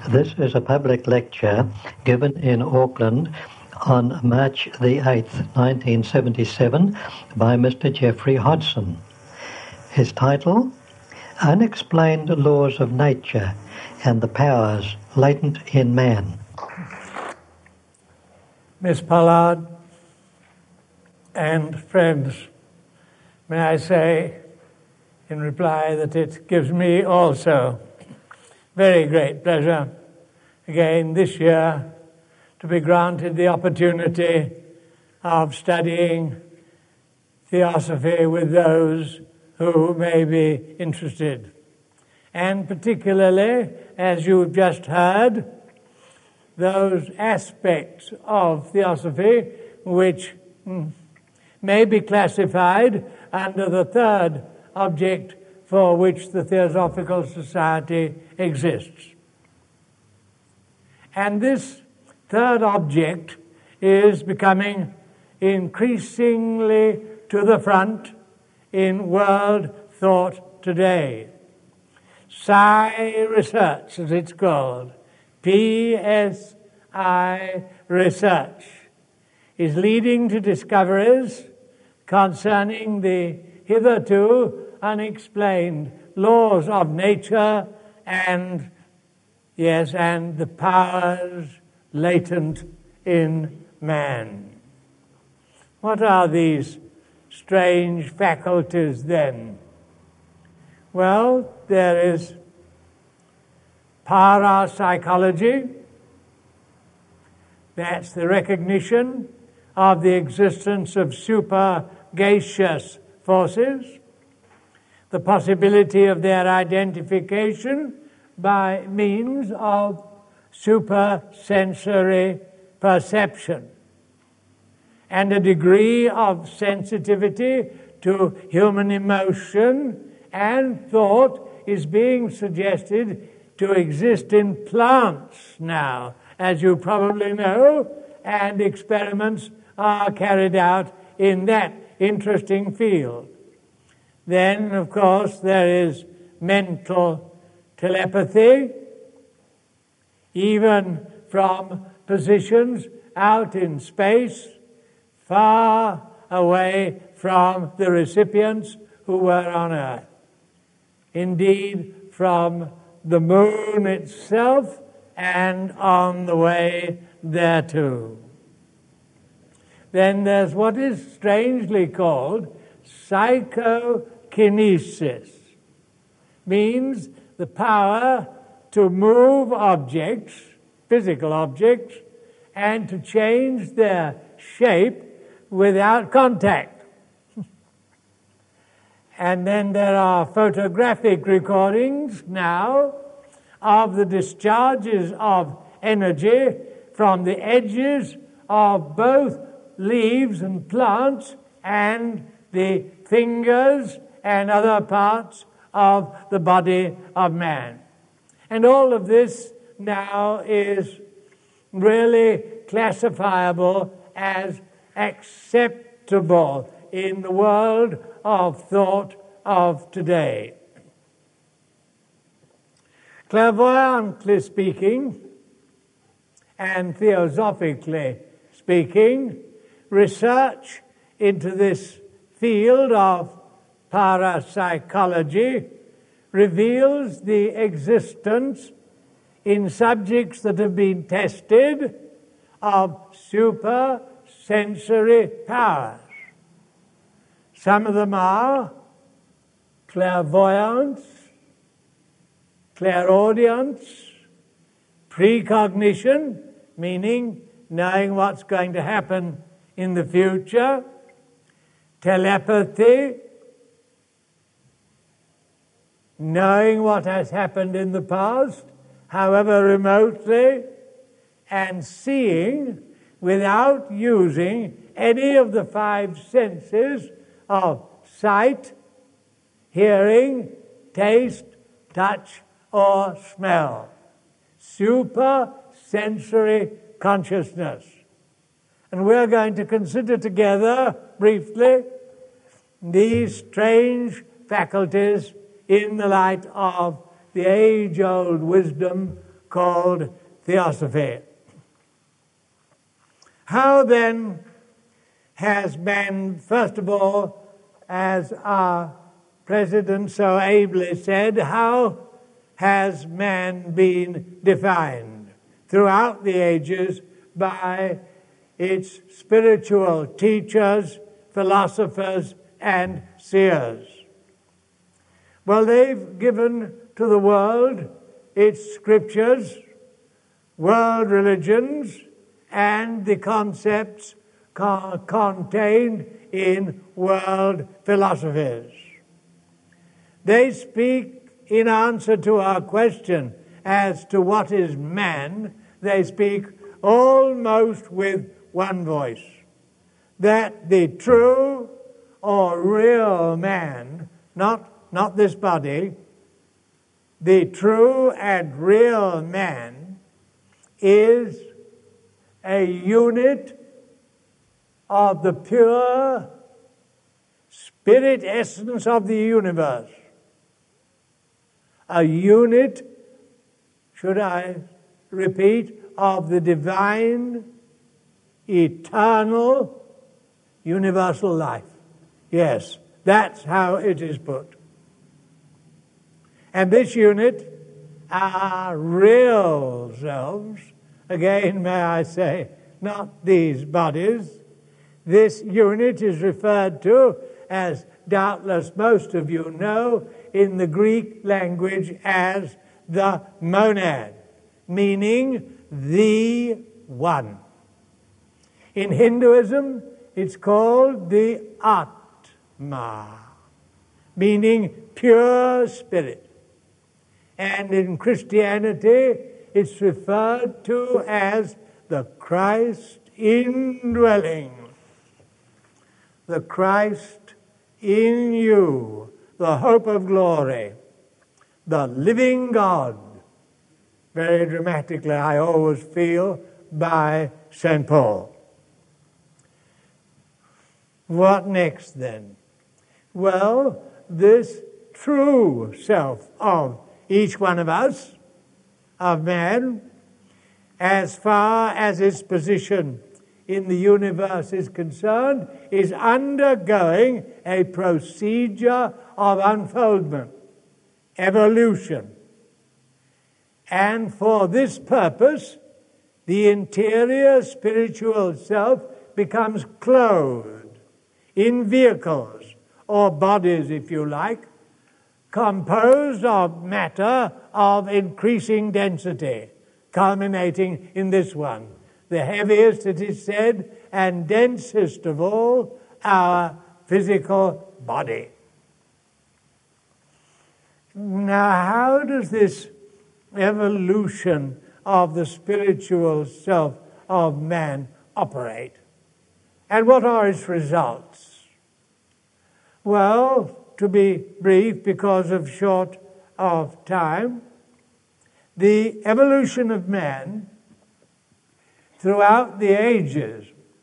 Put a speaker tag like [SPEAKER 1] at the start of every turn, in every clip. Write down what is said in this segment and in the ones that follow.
[SPEAKER 1] This is a public lecture given in Auckland on March the 8th, 1977 by Mr. Geoffrey Hodson. His title, Unexplained Laws of Nature and the Powers Latent in Man.
[SPEAKER 2] Miss Pollard and friends, may I say in reply that it gives me also very great pleasure again this year to be granted the opportunity of studying theosophy with those who may be interested. And particularly, as you've just heard, those aspects of theosophy which may be classified under the third object for which the Theosophical Society exists. And this third object is becoming increasingly to the front in world thought today. Psi research, as it's called, PSI research, is leading to discoveries concerning the hitherto unexplained laws of nature and the powers latent in man. What are these strange faculties then? Well, there is parapsychology. That's the recognition of the existence of supergaseous forces, the possibility of their identification by means of supersensory perception, and a degree of sensitivity to human emotion and thought is being suggested to exist in plants now, as you probably know, and experiments are carried out in that interesting field. Then, of course, there is mental telepathy, even from positions out in space, far away from the recipients who were on Earth. Indeed, from the moon itself and on the way thereto. Then there's what is strangely called psychokinesis. Means the power to move objects, physical objects, and to change their shape without contact. And then there are photographic recordings now of the discharges of energy from the edges of both leaves and plants and the fingers and other parts of the body of man. And all of this now is really classifiable as acceptable in the world of thought of today. Clairvoyantly speaking, and theosophically speaking, research into this field of parapsychology reveals the existence in subjects that have been tested of supersensory powers. Some of them are clairvoyance, clairaudience, precognition, meaning knowing what's going to happen in the future, telepathy, knowing what has happened in the past, however remotely, and seeing without using any of the five senses of sight, hearing, taste, touch, or smell. Supersensory consciousness. And we're going to consider together, briefly, these strange faculties in the light of the age-old wisdom called theosophy. How then has man, first of all, as our President so ably said, how has man been defined throughout the ages by its spiritual teachers, philosophers, and seers? Well, they've given to the world its scriptures, world religions, and the concepts contained in world philosophies. They speak in answer to our question as to what is man. They speak almost with one voice, that the true or real man, not this body, the true and real man is a unit of the pure spirit essence of the universe. A unit, should I repeat, of the divine, eternal, universal life. Yes, that's how it is put. And this unit, our real selves, again may I say, not these bodies, this unit is referred to, as doubtless most of you know, in the Greek language as the monad, meaning the one. In Hinduism, it's called the Atma, meaning pure spirit. And in Christianity, it's referred to as the Christ indwelling. The Christ in you, the hope of glory, the living God. Very dramatically, I always feel, by St. Paul. What next then? Well, this true self of each one of us, of man, as far as its position in the universe is concerned, is undergoing a procedure of unfoldment, evolution. And for this purpose, the interior spiritual self becomes clothed in vehicles, or bodies if you like, composed of matter of increasing density, culminating in this one, the heaviest, it is said, and densest of all, our physical body. Now, how does this evolution of the spiritual self of man operate? And what are its results? Well, to be brief because of short of time, the evolution of man throughout the ages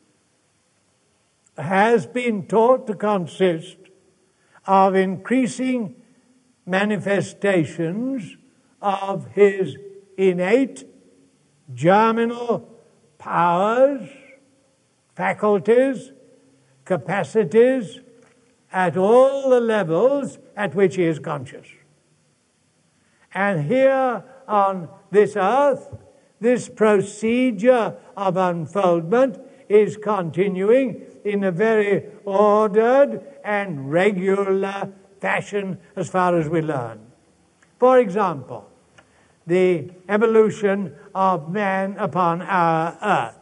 [SPEAKER 2] has been taught to consist of increasing manifestations of his innate germinal powers, faculties, capacities at all the levels at which he is conscious. And here on this earth, this procedure of unfoldment is continuing in a very ordered and regular fashion as far as we learn. For example, the evolution of man upon our earth.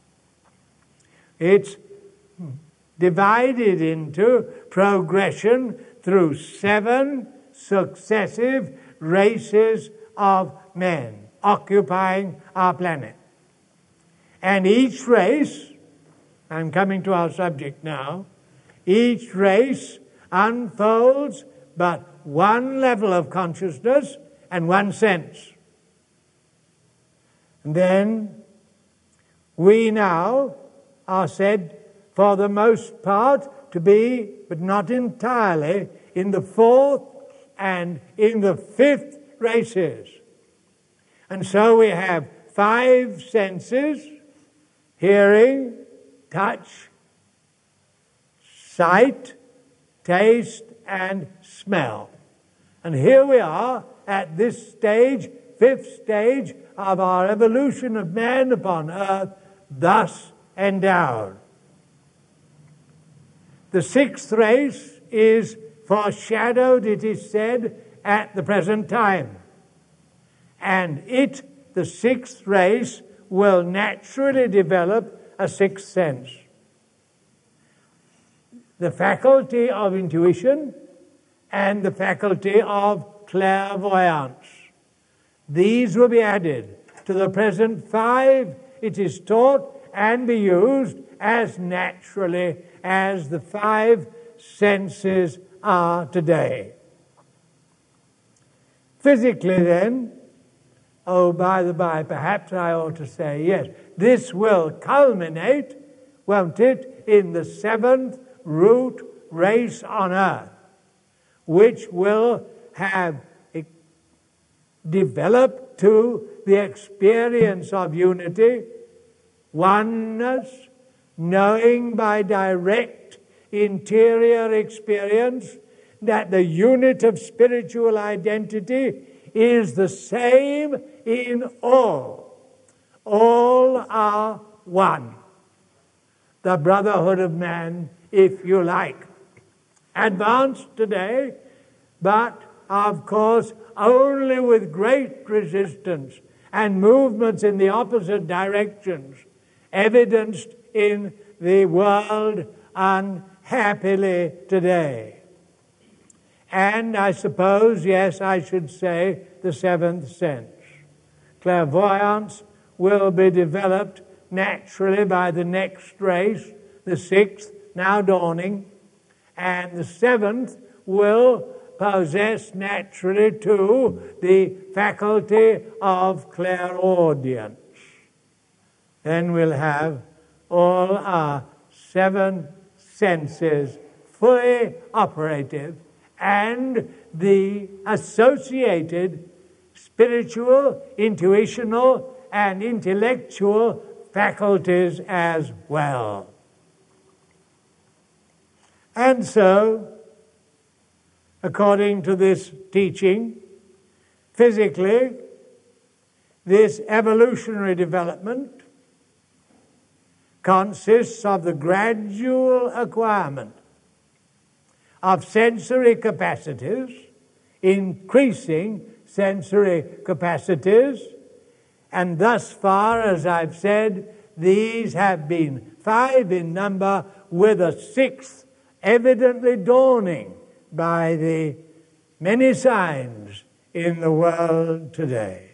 [SPEAKER 2] It's divided into progression through 7 successive races of men occupying our planet. And each race, I'm coming to our subject now, each race unfolds but one level of consciousness and one sense. And then we now are said, for the most part, to be, but not entirely, in the 4th and in the 5th races. And so we have 5 senses: hearing, touch, sight, taste, and smell. And here we are at this stage, 5th stage of our evolution of man upon earth, thus endowed. The 6th race is foreshadowed, it is said, at the present time. And it, the 6th race, will naturally develop a 6th sense. The faculty of intuition and the faculty of clairvoyance. These will be added to the present 5. It is taught and be used as naturally as the 5 senses are today. Physically then, by the by, perhaps I ought to say, yes, this will culminate, won't it, in the 7th root race on earth, which will have developed to the experience of unity, oneness, knowing by direct interior experience that the unit of spiritual identity is the same in all. All are one. The brotherhood of man, if you like. Advanced today, but of course only with great resistance and movements in the opposite directions, evidenced in the world unhappily today. And I suppose, yes, I should say the 7th sense. Clairvoyance will be developed naturally by the next race, the 6th, now dawning, and the 7th will possess naturally too the faculty of clairaudience. Then we'll have all our 7 senses fully operative, and the associated spiritual, intuitional, and intellectual faculties as well. And so, according to this teaching, physically, this evolutionary development consists of the gradual acquirement of sensory capacities, increasing sensory capacities, and thus far, as I've said, these have been 5 in number, with a 6th evidently dawning by the many signs in the world today.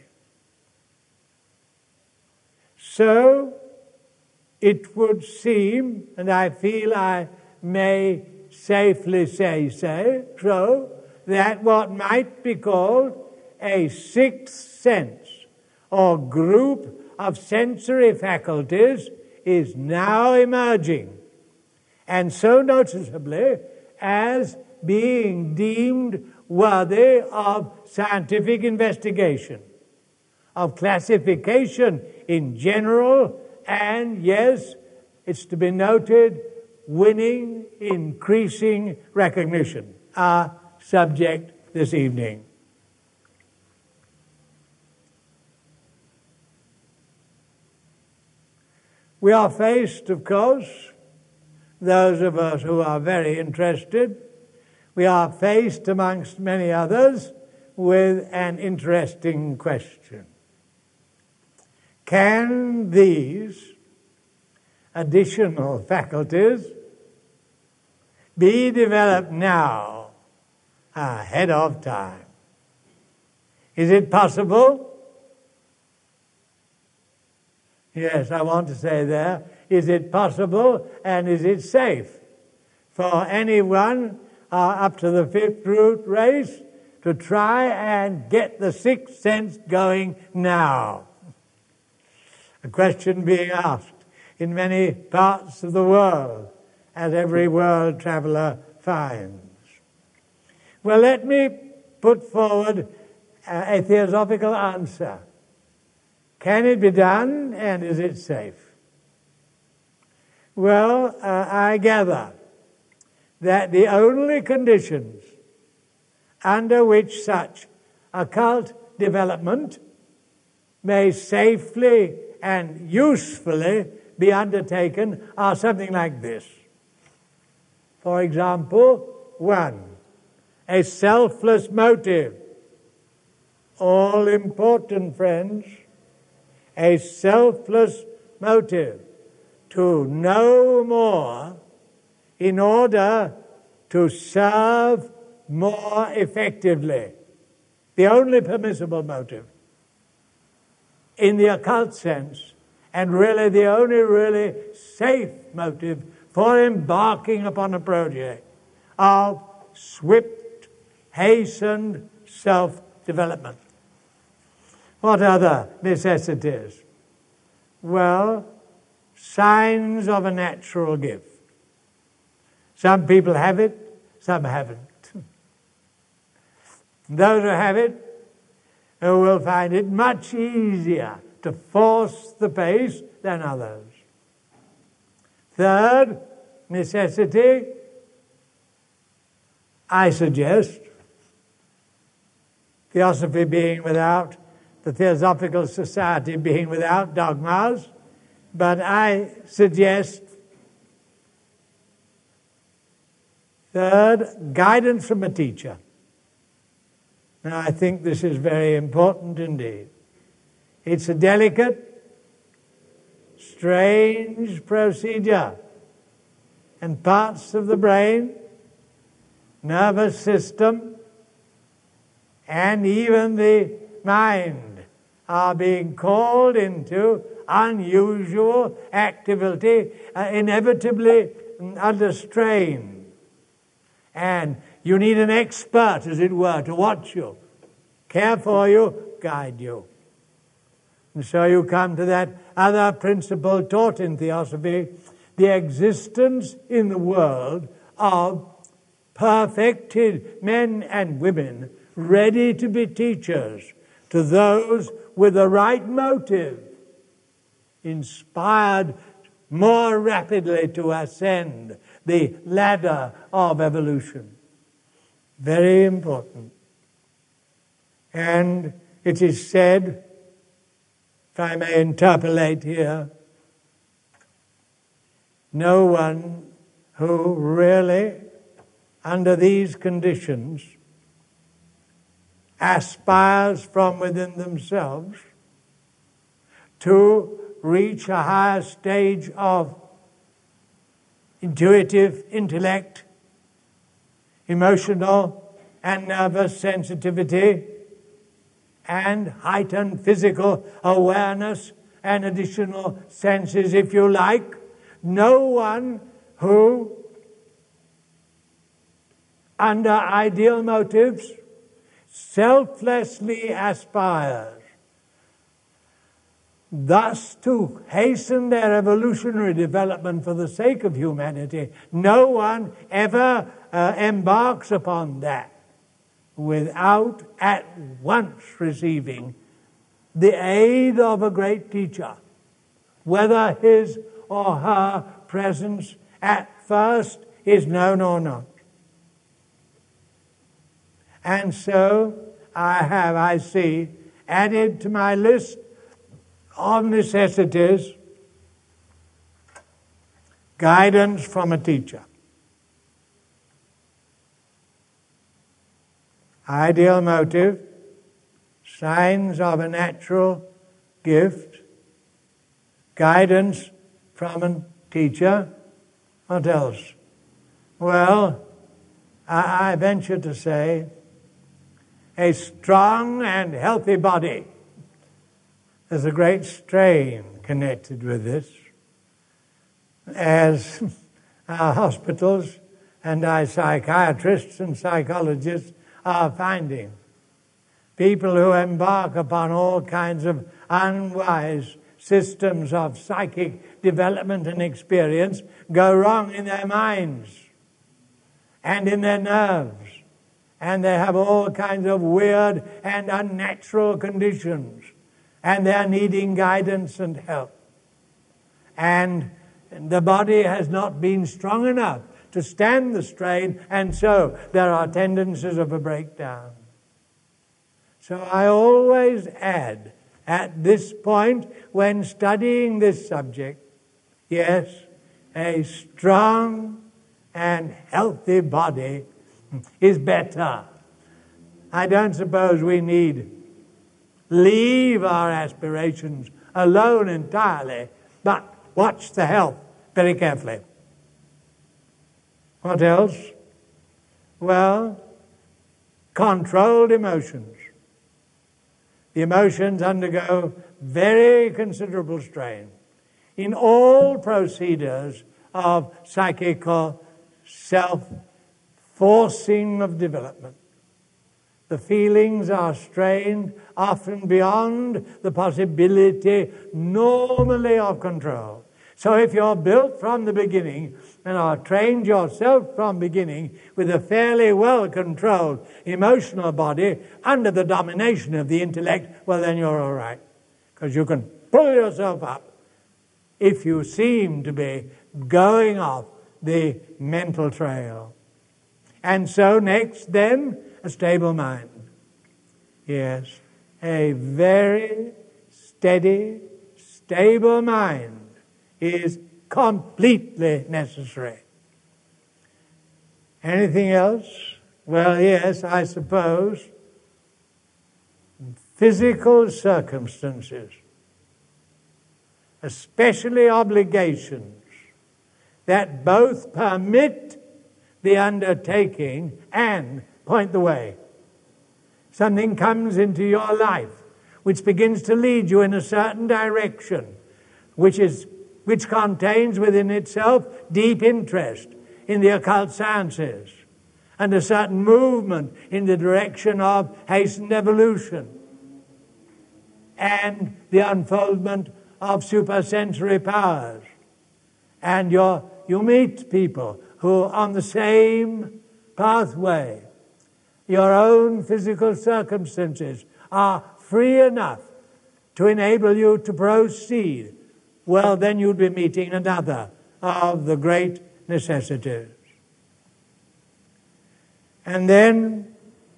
[SPEAKER 2] So, it would seem, and I feel I may safely say so, that what might be called a 6th sense or group of sensory faculties is now emerging, and so noticeably as being deemed worthy of scientific investigation, of classification in general, and yes, it's to be noted, winning increasing recognition. Our subject this evening. We are faced, of course, those of us who are very interested, we are faced, amongst many others, with an interesting question. Can these additional faculties be developed now, ahead of time? Is it possible? Yes, I want to say there, is it possible and is it safe for anyone up to the 5th root race to try and get the 6th sense going now? A question being asked in many parts of the world, as every world traveller finds. Well, let me put forward a theosophical answer. Can it be done, and is it safe? Well, I gather that the only conditions under which such occult development may safely and usefully be undertaken are something like this. For example, 1, a selfless motive. All important, friends. A selfless motive to know more in order to serve more effectively. The only permissible motive in the occult sense, and really the only really safe motive for embarking upon a project of swift, hastened self-development. What other necessities? Well, signs of a natural gift. Some people have it, some haven't. Those who have it will find it much easier to force the pace than others. Third necessity, I suggest, Theosophy being without, the Theosophical Society being without dogmas, but I suggest, third, guidance from a teacher. And I think this is very important indeed. It's a delicate, strange procedure. And parts of the brain, nervous system, and even the mind are being called into unusual activity, inevitably under strain. And you need an expert, as it were, to watch you, care for you, guide you. And so you come to that other principle taught in Theosophy, the existence in the world of perfected men and women ready to be teachers to those with the right motive, inspired more rapidly to ascend the ladder of evolution. Very important. And it is said, if I may interpolate here, no one who really, under these conditions, aspires from within themselves to reach a higher stage of intuitive intellect, emotional and nervous sensitivity, and heightened physical awareness and additional senses, if you like. No one who, under ideal motives, selflessly aspires thus to hasten their evolutionary development for the sake of humanity. No one ever embarks upon that without at once receiving the aid of a great teacher, whether his or her presence at first is known or not. And so I see, added to my list of necessities, guidance from a teacher. Ideal motive, signs of a natural gift, guidance from a teacher. What else? Well, I venture to say a strong and healthy body. There's a great strain connected with this, as our hospitals and our psychiatrists and psychologists are finding. People who embark upon all kinds of unwise systems of psychic development and experience go wrong in their minds and in their nerves, and they have all kinds of weird and unnatural conditions. and they are needing guidance and help. And the body has not been strong enough to stand the strain, and so there are tendencies of a breakdown. So I always add, at this point, when studying this subject, yes, a strong and healthy body is better. I don't suppose we need leave our aspirations alone entirely, but watch the health very carefully. What else? Well, controlled emotions. The emotions undergo very considerable strain in all procedures of psychical self-forcing of development. The feelings are strained often beyond the possibility normally of control. So if you're built from the beginning and are trained yourself from beginning with a fairly well-controlled emotional body under the domination of the intellect, well, then you're all right. Because you can pull yourself up if you seem to be going off the mental trail. And so next then, a stable mind. Yes, a very steady, stable mind is completely necessary. Anything else? Well, yes, I suppose physical circumstances, especially obligations, that both permit the undertaking and point the way. Something comes into your life which begins to lead you in a certain direction, which contains within itself deep interest in the occult sciences and a certain movement in the direction of hastened evolution and the unfoldment of supersensory powers. And you meet people who are on the same pathway. Your own physical circumstances are free enough to enable you to proceed. Well, then you'd be meeting another of the great necessities. And then,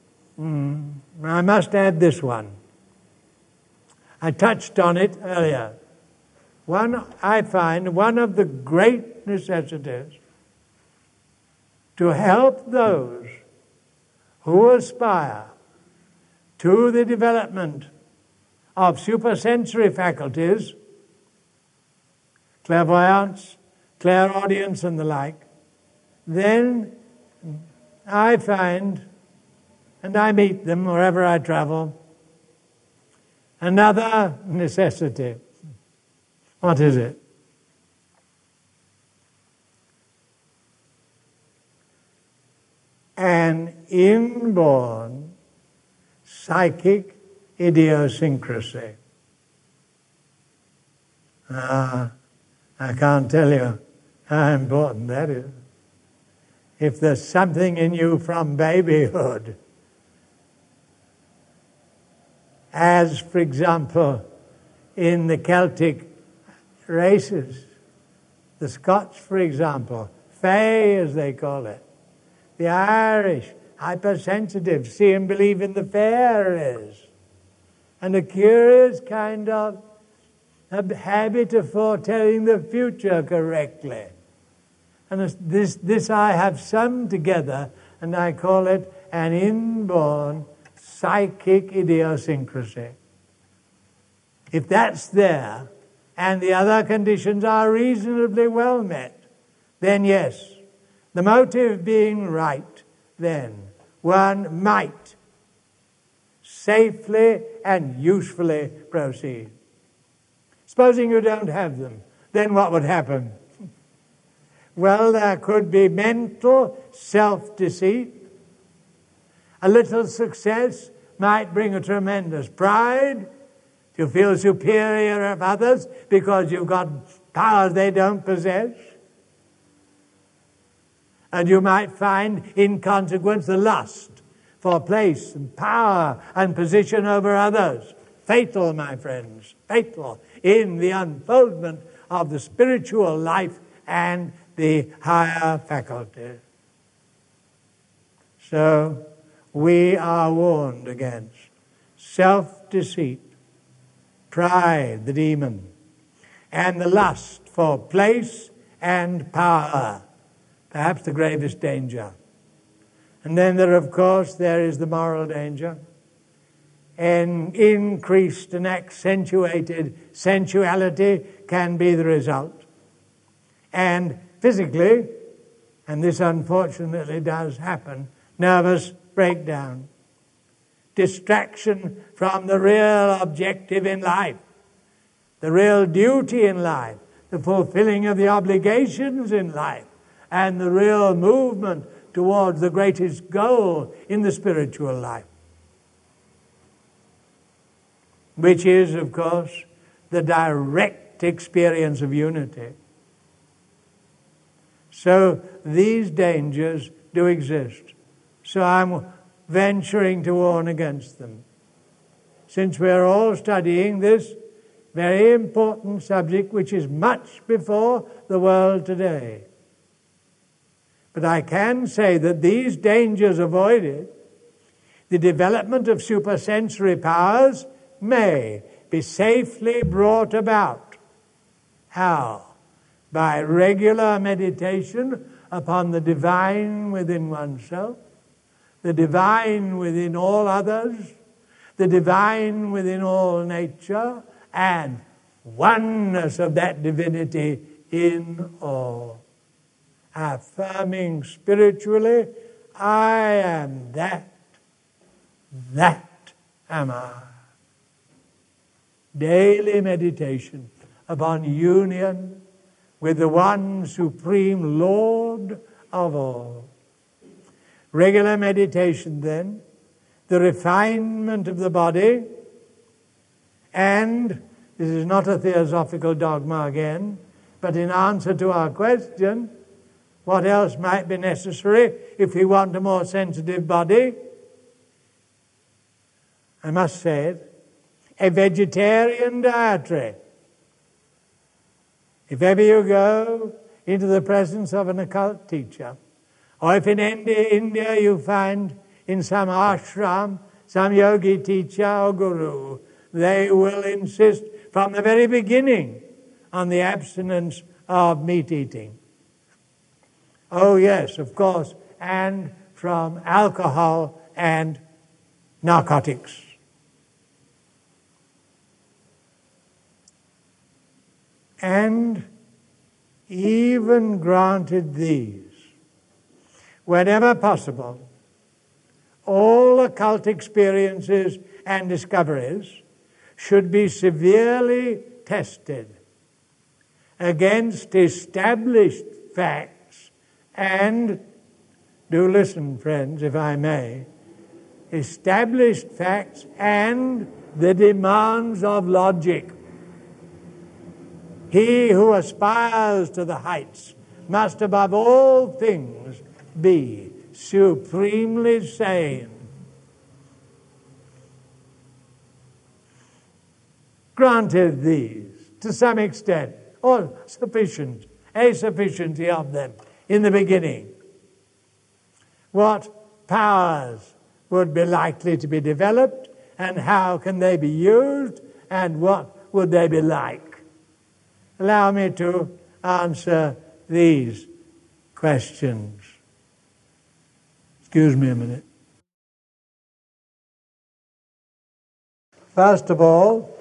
[SPEAKER 2] I must add this one. I touched on it earlier. I find one of the great necessities to help those who aspire to the development of supersensory faculties, clairvoyance, clairaudience, and the like, then I find, and I meet them wherever I travel, another necessity. What is it? An inborn psychic idiosyncrasy. I can't tell you how important that is. If there's something in you from babyhood, as, for example, in the Celtic races, the Scots, for example, Fae as they call it, the Irish, hypersensitive, see and believe in the fairies, and a curious kind of a habit of foretelling the future correctly. And this I have summed together, and I call it an inborn psychic idiosyncrasy. If that's there, and the other conditions are reasonably well met, then yes, the motive being right, then one might safely and usefully proceed. Supposing you don't have them, then what would happen? Well, there could be mental self-deceit. A little success might bring a tremendous pride. You feel superior of others because you've got powers they don't possess. And you might find, in consequence, the lust for place and power and position over others fatal, my friends, fatal in the unfoldment of the spiritual life and the higher faculties. So we are warned against self-deceit, pride, the demon, and the lust for place and power, perhaps the gravest danger. And then there is the moral danger. And increased and accentuated sensuality can be the result. And physically, and this unfortunately does happen, nervous breakdown, distraction from the real objective in life, the real duty in life, the fulfilling of the obligations in life, and the real movement towards the greatest goal in the spiritual life, which is, of course, the direct experience of unity. So these dangers do exist. So I'm venturing to warn against them. Since we're all studying this very important subject, which is much before the world today. But I can say that these dangers avoided, the development of supersensory powers may be safely brought about. How? By regular meditation upon the divine within oneself, the divine within all others, the divine within all nature, and oneness of that divinity in all. Affirming spiritually, I am that am I. Daily meditation upon union with the one supreme Lord of all. Regular meditation then, the refinement of the body, and this is not a theosophical dogma again, but in answer to our question, what else might be necessary if we want a more sensitive body? I must say it, a vegetarian dietary. If ever you go into the presence of an occult teacher, or if in India you find in some ashram some yogi teacher or guru, they will insist from the very beginning on the abstinence of meat eating. Oh yes, of course, and from alcohol and narcotics. And even granted these, whenever possible, all occult experiences and discoveries should be severely tested against established facts and, do listen, friends, if I may, established facts and the demands of logic. He who aspires to the heights must above all things be supremely sane. Granted these, to some extent, or a sufficiency of them in the beginning, what powers would be likely to be developed, and how can they be used, and what would they be like? Allow me to answer these questions. Excuse me a minute. First of all,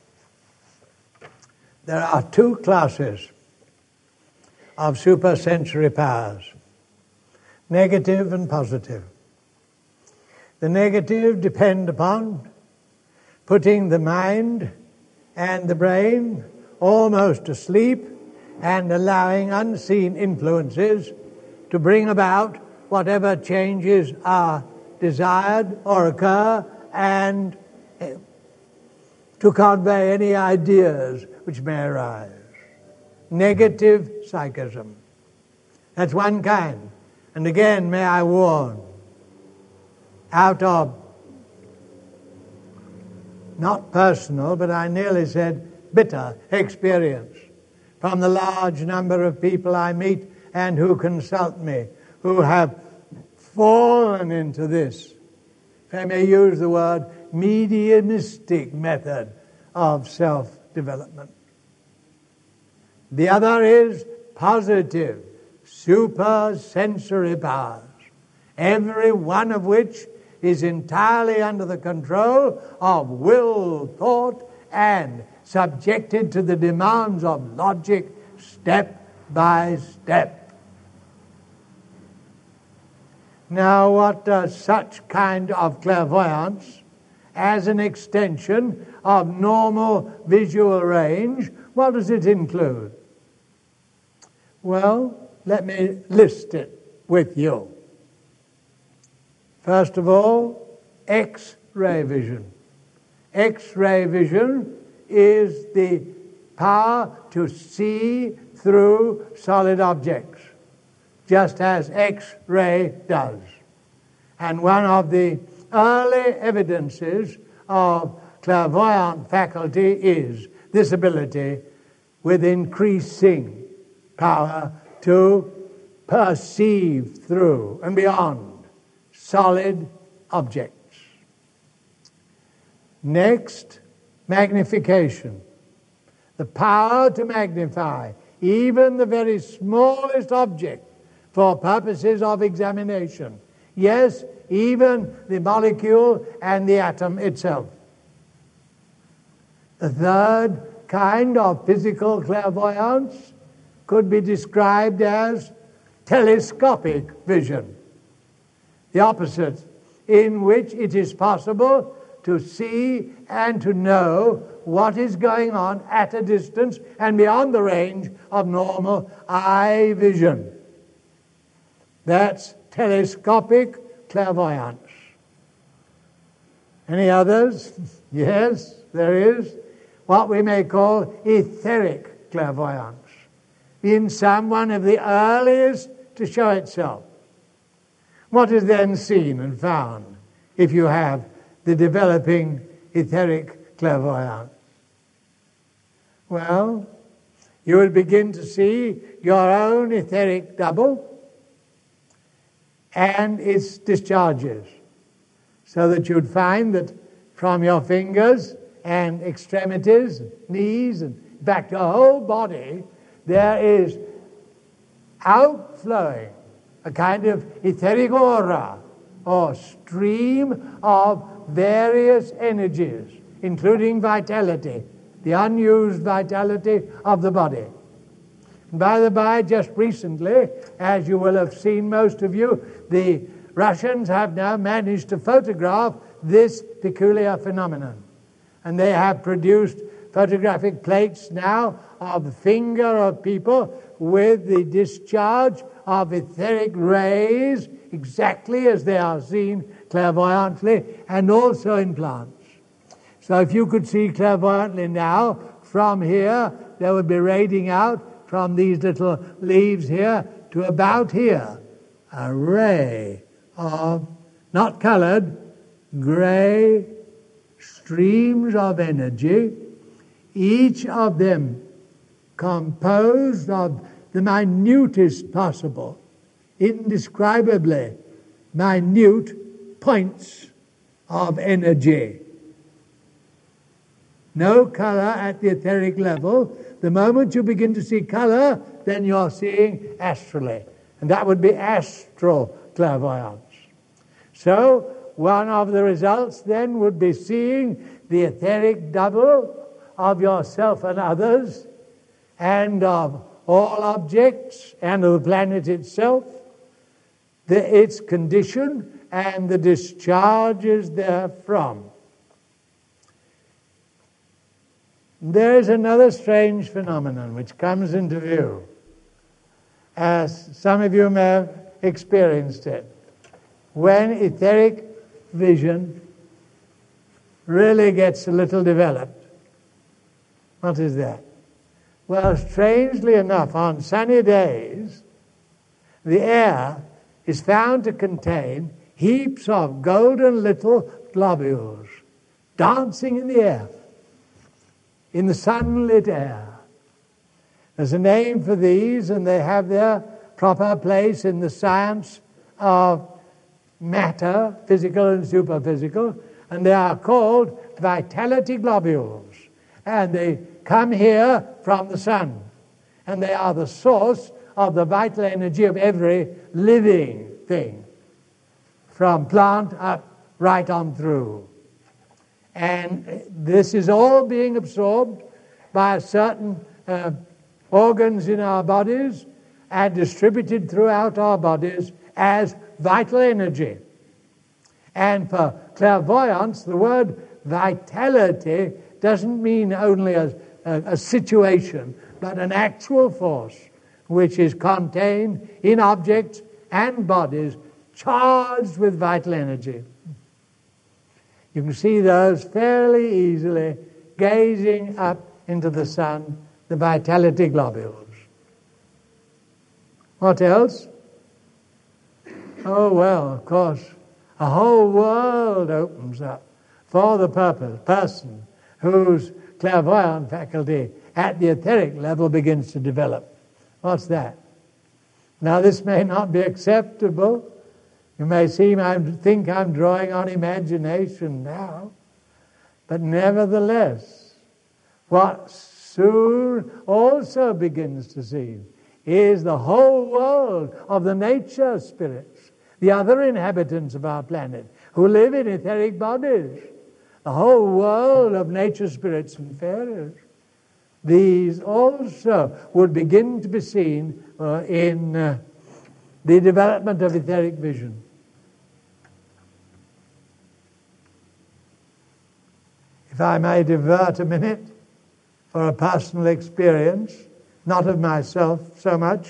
[SPEAKER 2] there are two classes of supersensory powers, negative and positive. The negative depend upon putting the mind and the brain almost asleep and allowing unseen influences to bring about whatever changes are desired or occur, and to convey any ideas which may arise. Negative psychism. That's one kind. And again, may I warn, out of not personal, but I nearly said bitter experience from the large number of people I meet and who consult me, who have fallen into this, if I may use the word, mediumistic method of self-development. The other is positive, supersensory powers, every one of which is entirely under the control of will, thought, and subjected to the demands of logic step by step. Now, what does such kind of clairvoyance, as an extension of normal visual range, what does it include? Well, let me list it with you. First of all, X-ray vision. X-ray vision is the power to see through solid objects, just as X-ray does. And one of the early evidences of clairvoyant faculty is this ability with increasing power to perceive through and beyond solid objects. Next, magnification. The power to magnify even the very smallest object for purposes of examination. Yes, even the molecule and the atom itself. The third kind of physical clairvoyance could be described as telescopic vision. The opposite, in which it is possible to see and to know what is going on at a distance and beyond the range of normal eye vision. That's telescopic clairvoyance. Any others? Yes, there is what we may call etheric clairvoyance, in someone of the earliest to show itself. What is then seen and found if you have the developing etheric clairvoyance? Well, you will begin to see your own etheric double and its discharges, so that you'd find that from your fingers and extremities, knees, and back to your whole body, there is outflowing a kind of etheric aura or stream of various energies, including vitality, the unused vitality of the body. And by the by, just recently, as you will have seen, most of you, the Russians have now managed to photograph this peculiar phenomenon. And they have produced photographic plates now of the finger of people with the discharge of etheric rays, exactly as they are seen clairvoyantly, and also in plants. So if you could see clairvoyantly now, from here, there would be radiating out from these little leaves here to about here, a ray of, not colored, gray streams of energy, each of them composed of the minutest possible, indescribably minute points of energy. No color at the etheric level. The moment you begin to see color, then you're seeing astrally. And that would be astral clairvoyance. So, one of the results then would be seeing the etheric double of yourself and others, and of all objects, and of the planet itself, its condition, and the discharges therefrom. There is another strange phenomenon which comes into view, as some of you may have experienced it. When etheric vision really gets a little developed. What is that? Well, strangely enough, on sunny days, the air is found to contain heaps of golden little globules, dancing in the air, in the sunlit air. There's a name for these, and they have their proper place in the science of matter, physical and superphysical, and they are called vitality globules. And they come here from the sun, and they are the source of the vital energy of every living thing, from plant up right on through. And this is all being absorbed by certain organs in our bodies and distributed throughout our bodies as vital energy. And for clairvoyance, the word vitality doesn't mean only a situation, but an actual force which is contained in objects and bodies charged with vital energy. You can see those fairly easily gazing up into the sun, the vitality globules. What else? Oh, well, of course, a whole world opens up for the person whose clairvoyant faculty at the etheric level begins to develop. What's that? Now, this may not be acceptable. You may think I'm drawing on imagination now, but nevertheless, what soon also begins to see is the whole world of the nature spirits, the other inhabitants of our planet who live in etheric bodies, the whole world of nature spirits and fairies. These also would begin to be seen in the development of etheric vision. If I may divert a minute for a personal experience, not of myself so much,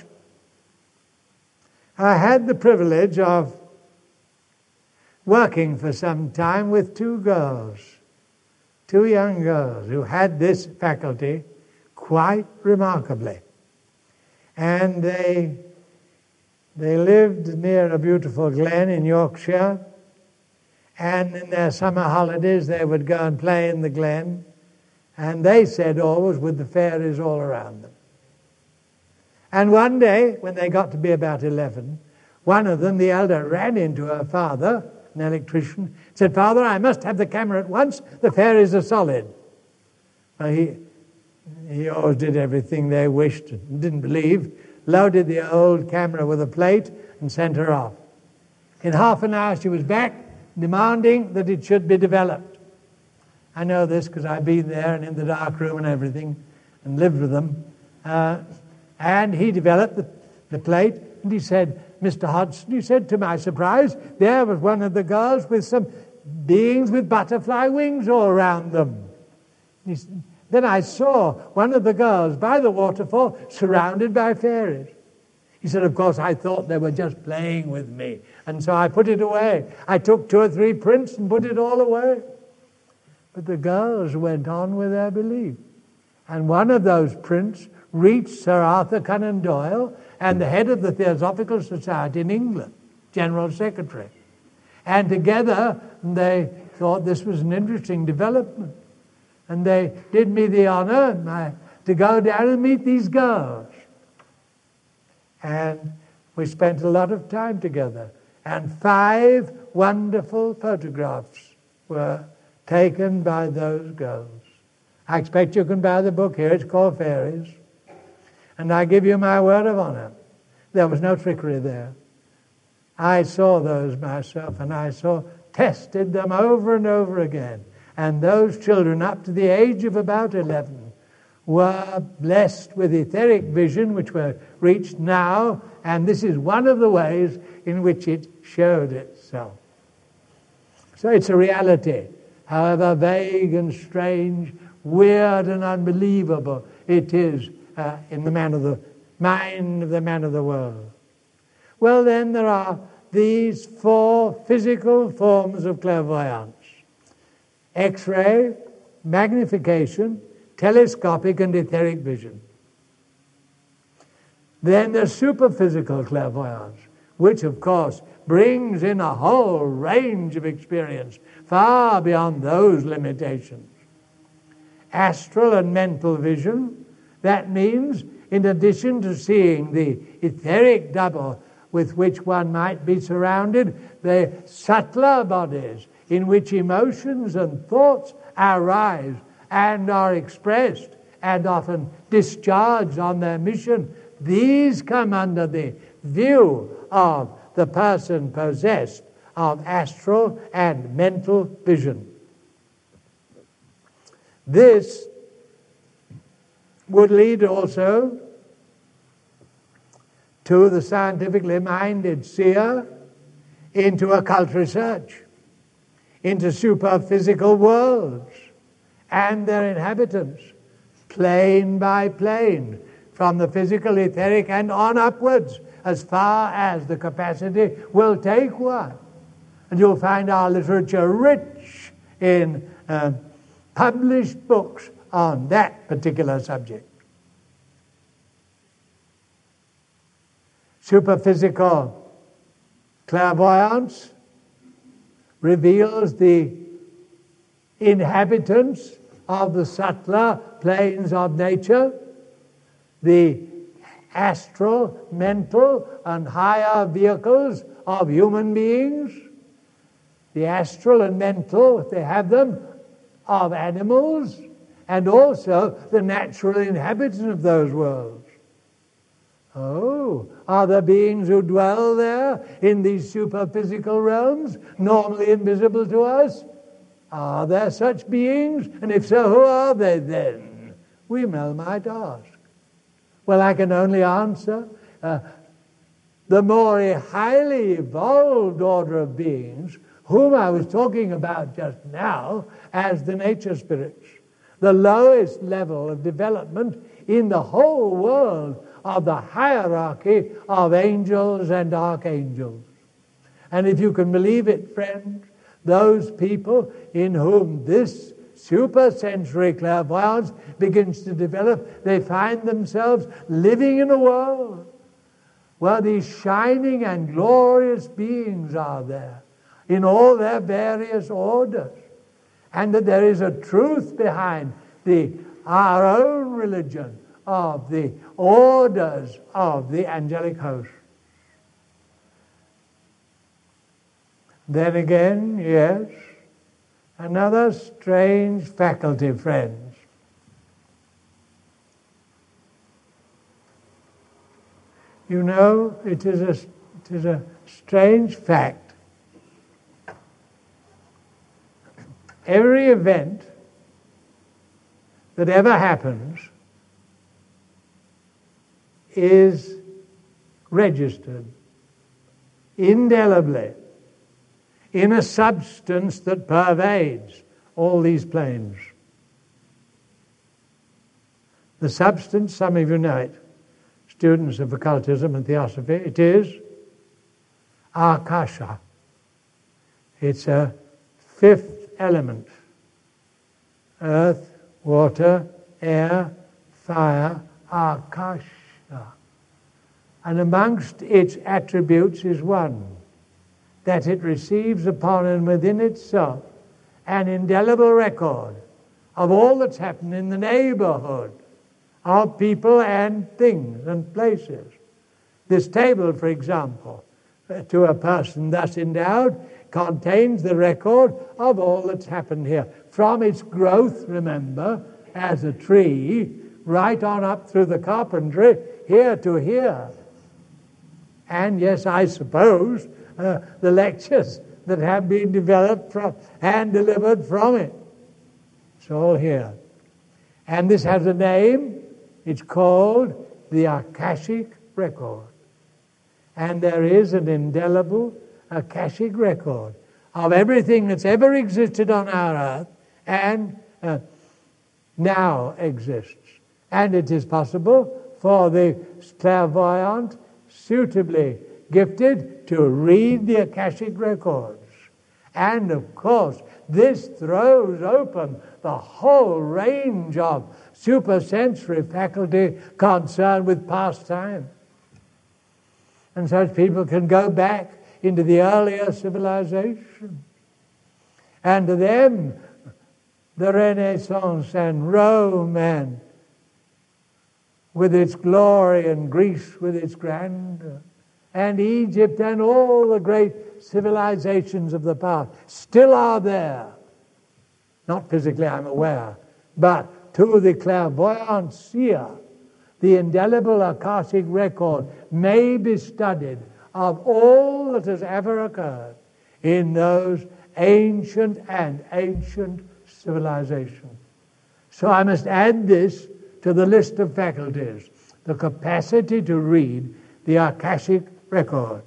[SPEAKER 2] I had the privilege of working for some time with two young girls who had this faculty quite remarkably. And they lived near a beautiful glen in Yorkshire, and in their summer holidays they would go and play in the glen, and they said always with the fairies all around them. And one day, when they got to be about 11, one of them, the elder, ran into her father, an electrician, said, "Father, I must have the camera at once. The fairies are solid." Well, he always did everything they wished and didn't believe, loaded the old camera with a plate and sent her off. In half an hour she was back, demanding that it should be developed. I know this because I've been there and in the dark room and everything and lived with them. And he developed the plate, and he said, "Mr. Hodgson," he said, to my surprise, "there was one of the girls with some beings with butterfly wings all around them." Then I saw one of the girls by the waterfall surrounded by fairies. He said, "Of course, I thought they were just playing with me, and so I put it away. I took 2 or 3 prints and put it all away." But the girls went on with their belief. And one of those prints reached Sir Arthur Conan Doyle and the head of the Theosophical Society in England, General Secretary. And together they thought this was an interesting development. And they did me the honor to go down and meet these girls. And we spent a lot of time together. And 5 wonderful photographs were taken by those girls. I expect you can buy the book here. It's called Fairies. And I give you my word of honor, there was no trickery there. I saw those myself, and tested them over and over again. And those children, up to the age of about 11, were blessed with etheric vision, which were reached now, and this is one of the ways in which it showed itself. So it's a reality, however vague and strange, weird and unbelievable it is in the mind of the man of the world. Well, then there are these 4 physical forms of clairvoyance: X-ray, magnification, telescopic and etheric vision. Then there's superphysical clairvoyance, which of course brings in a whole range of experience far beyond those limitations. Astral and mental vision, that means in addition to seeing the etheric double with which one might be surrounded, the subtler bodies in which emotions and thoughts arise and are expressed and often discharged on their mission, these come under the view of the person possessed of astral and mental vision. This would lead also to the scientifically minded seer into occult research, into superphysical worlds and their inhabitants, plane by plane, from the physical, etheric, and on upwards, as far as the capacity will take one. And you'll find our literature rich in published books on that particular subject. Superphysical clairvoyance reveals the inhabitants of the subtler planes of nature, the astral, mental, and higher vehicles of human beings, the astral and mental, if they have them, of animals, and also the natural inhabitants of those worlds. Oh, are there beings who dwell there in these superphysical realms, normally invisible to us? Are there such beings? And if so, who are they then? We might ask. Well, I can only answer, the more highly evolved order of beings, whom I was talking about just now as the nature spirits, the lowest level of development in the whole world of the hierarchy of angels and archangels. And if you can believe it, friends, those people in whom this supersensory clairvoyance begins to develop, they find themselves living in a world where these shining and glorious beings are there in all their various orders, and that there is a truth behind our own religion of the orders of the angelic host. Then again, yes, another strange faculty, friends. You know, it is a strange fact. Every event that ever happens is registered indelibly in a substance that pervades all these planes. The substance, some of you know it, students of occultism and theosophy, it is Akasha. It's a fifth element: earth, water, air, fire, Akasha. And amongst its attributes is one, that it receives upon and within itself an indelible record of all that's happened in the neighborhood of people and things and places. This table, for example, to a person thus endowed, contains the record of all that's happened here. From its growth, remember, as a tree, right on up through the carpentry, here to here. And yes, I suppose the lectures that have been developed from and delivered from it. It's all here. And this has a name. It's called the Akashic Record. And there is an indelible Akashic record of everything that's ever existed on our earth and now exists. And it is possible for the clairvoyant, suitably gifted, to read the Akashic records. And of course, this throws open the whole range of supersensory faculty concerned with past time. And such people can go back into the earlier civilization. And to them, the Renaissance and Rome and with its glory and Greece with its grandeur and Egypt and all the great civilizations of the past still are there. Not physically, I'm aware, but to the clairvoyant seer, the indelible Akashic record may be studied of all that has ever occurred in those ancient civilizations. So I must add this to the list of faculties, the capacity to read the Akashic records.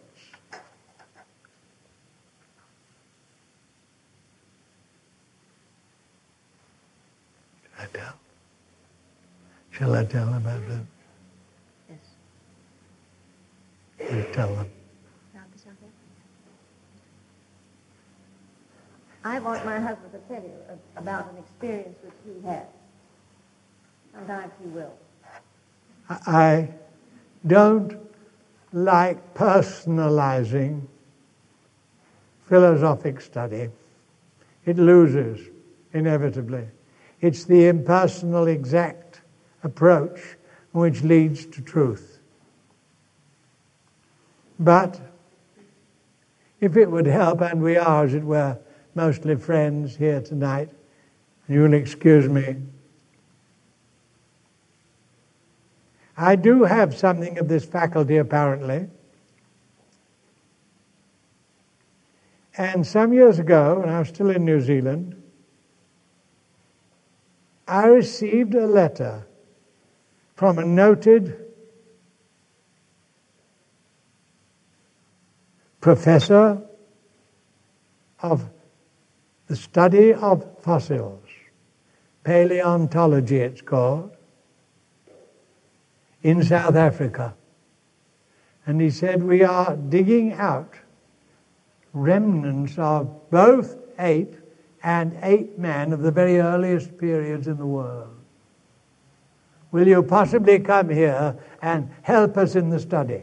[SPEAKER 2] Shall I tell about that?
[SPEAKER 3] Yes.
[SPEAKER 2] You tell them.
[SPEAKER 3] I want my husband to tell you about an experience which he had. Sometimes he will.
[SPEAKER 2] I don't like personalizing philosophic study. It loses, inevitably. It's the impersonal, exact approach which leads to truth. But if it would help, and we are, as it were, mostly friends here tonight, you will excuse me. I do have something of this faculty, apparently. And some years ago, when I was still in New Zealand, I received a letter from a noted professor of the study of fossils, paleontology it's called, in South Africa. And he said, we are digging out remnants of both ape and ape-man of the very earliest periods in the world. Will you possibly come here and help us in the study?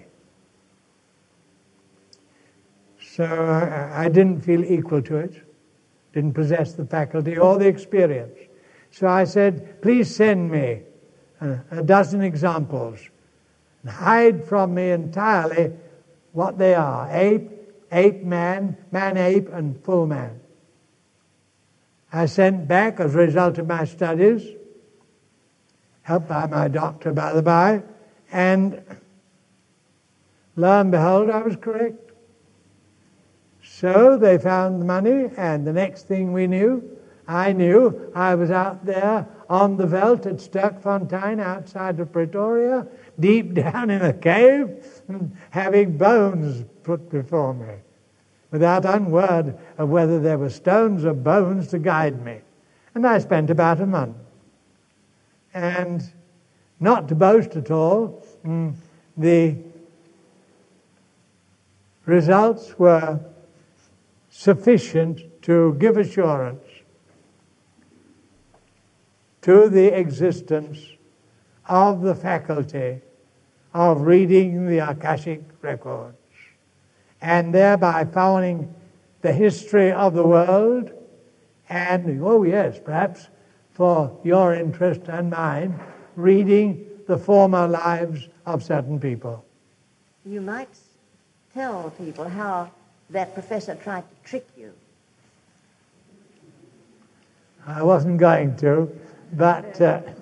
[SPEAKER 2] So I didn't feel equal to it, didn't possess the faculty or the experience. So I said, please send me a dozen examples and hide from me entirely what they are: ape, ape-man, man-ape, and full man. I sent back, as a result of my studies, helped by my doctor, by the by, and lo and behold, I was correct. So they found the money, and the next thing I knew I was out there on the veldt at Sterkfontein outside of Pretoria, deep down in a cave, having bones put before me, without one word of whether there were stones or bones to guide me. And I spent about a month. And not to boast at all, the results were sufficient to give assurance to the existence of the faculty of reading the Akashic records, and thereby following the history of the world, and, oh yes, perhaps for your interest and mine, reading the former lives of certain people.
[SPEAKER 3] You might tell people how that professor tried to trick you.
[SPEAKER 2] I wasn't going to, but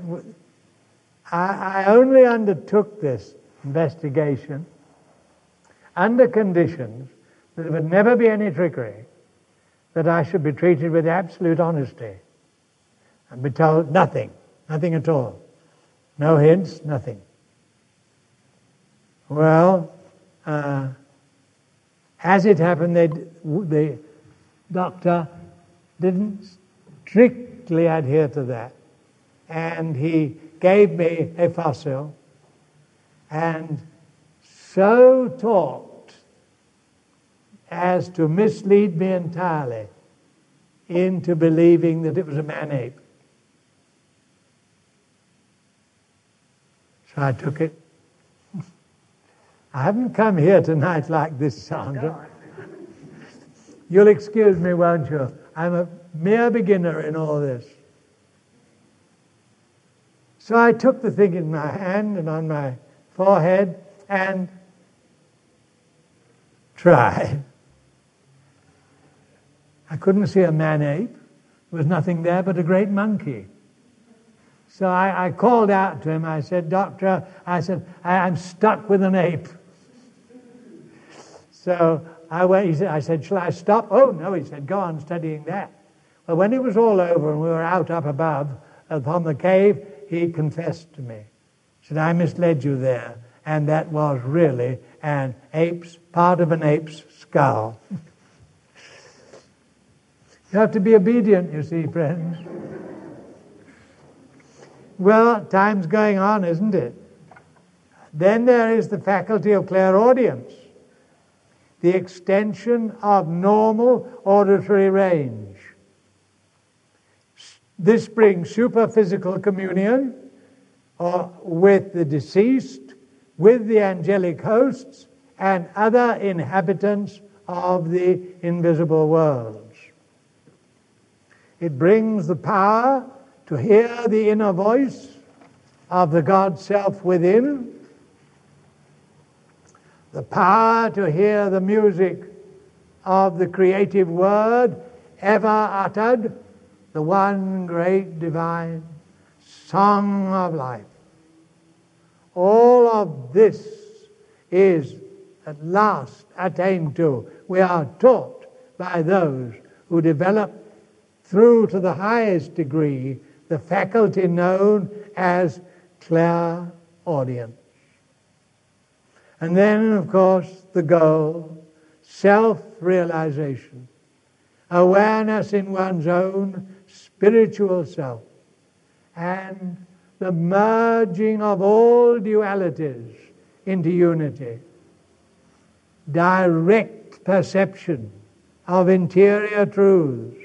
[SPEAKER 2] I only undertook this investigation under conditions that there would never be any trickery, that I should be treated with absolute honesty and be told nothing at all. No hints, nothing. Well, as it happened, the doctor didn't strictly adhere to that. And he gave me a fossil and so talked as to mislead me entirely into believing that it was a man-ape. So I took it. I haven't come here tonight like this, Sandra. You'll excuse me, won't you? I'm a mere beginner in all this. So I took the thing in my hand and on my forehead and tried. I couldn't see a man-ape. There was nothing there but a great monkey. So I called out to him. I said, "Doctor," I said, "I'm stuck with an ape." So I said, "Shall I stop?" "Oh, no," he said, "go on studying that." Well, when it was all over and we were out up above upon the cave, he confessed to me. He said, "I misled you there, and that was really part of an ape's skull." You have to be obedient, you see, friends. Well, time's going on, isn't it? Then there is the faculty of clairaudience, the extension of normal auditory range. This brings superphysical communion with the deceased, with the angelic hosts, and other inhabitants of the invisible worlds. It brings the power to hear the inner voice of the God self within, the power to hear the music of the creative word ever uttered, the one great divine song of life. All of this is at last attained to. We are taught by those who develop through to the highest degree the faculty known as clairaudience. And then, of course, the goal, self-realization, awareness in one's own spiritual self, and the merging of all dualities into unity, direct perception of interior truths,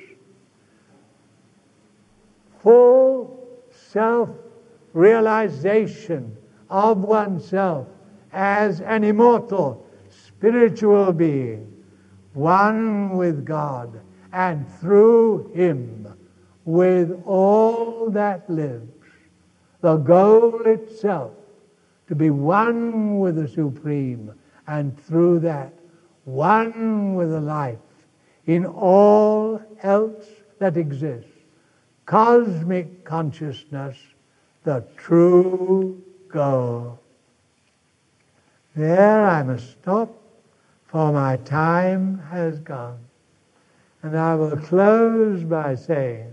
[SPEAKER 2] full self-realization of oneself as an immortal spiritual being, one with God, and through Him with all that lives. The goal itself, to be one with the Supreme, and through that, one with the life in all else that exists. Cosmic consciousness, the true goal. There I must stop, for my time has gone. And I will close by saying,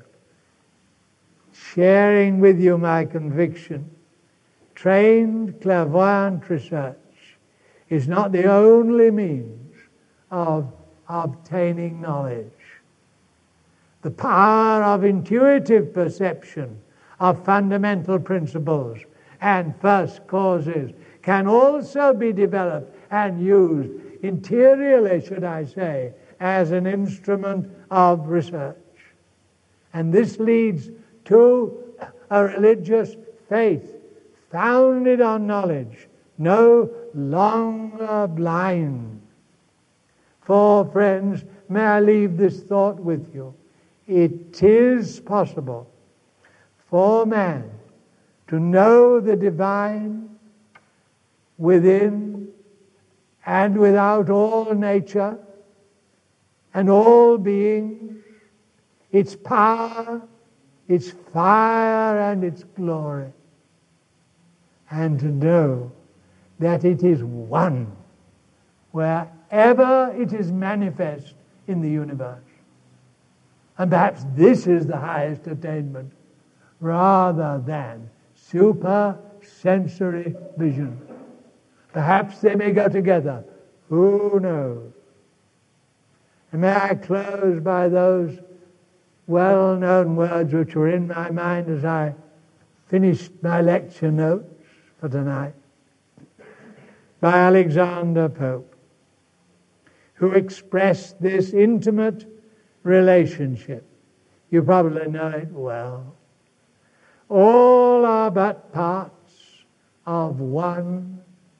[SPEAKER 2] sharing with you my conviction, trained clairvoyant research is not the only means of obtaining knowledge. The power of intuitive perception of fundamental principles and first causes can also be developed and used interiorly, should I say, as an instrument of research. And this leads to a religious faith founded on knowledge, no longer blind. For, friends, may I leave this thought with you. It is possible for man to know the divine within and without all nature and all beings, its power, its fire, and its glory, and to know that it is one wherever it is manifest in the universe. And perhaps this is the highest attainment, rather than super-sensory vision. Perhaps they may go together. Who knows? And may I close by those well-known words which were in my mind as I finished my lecture notes for tonight, by Alexander Pope, who expressed this intimate relationship. You probably know it well. All are but parts of one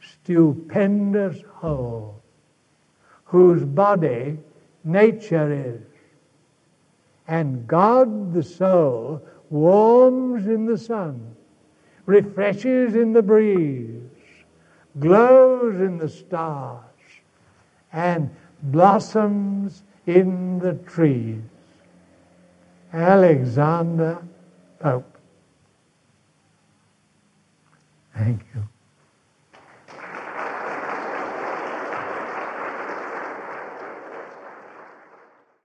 [SPEAKER 2] stupendous whole, whose body nature is, and God the soul warms in the sun, refreshes in the breeze, glows in the stars, and blossoms in the trees. Alexander Pope. Thank you.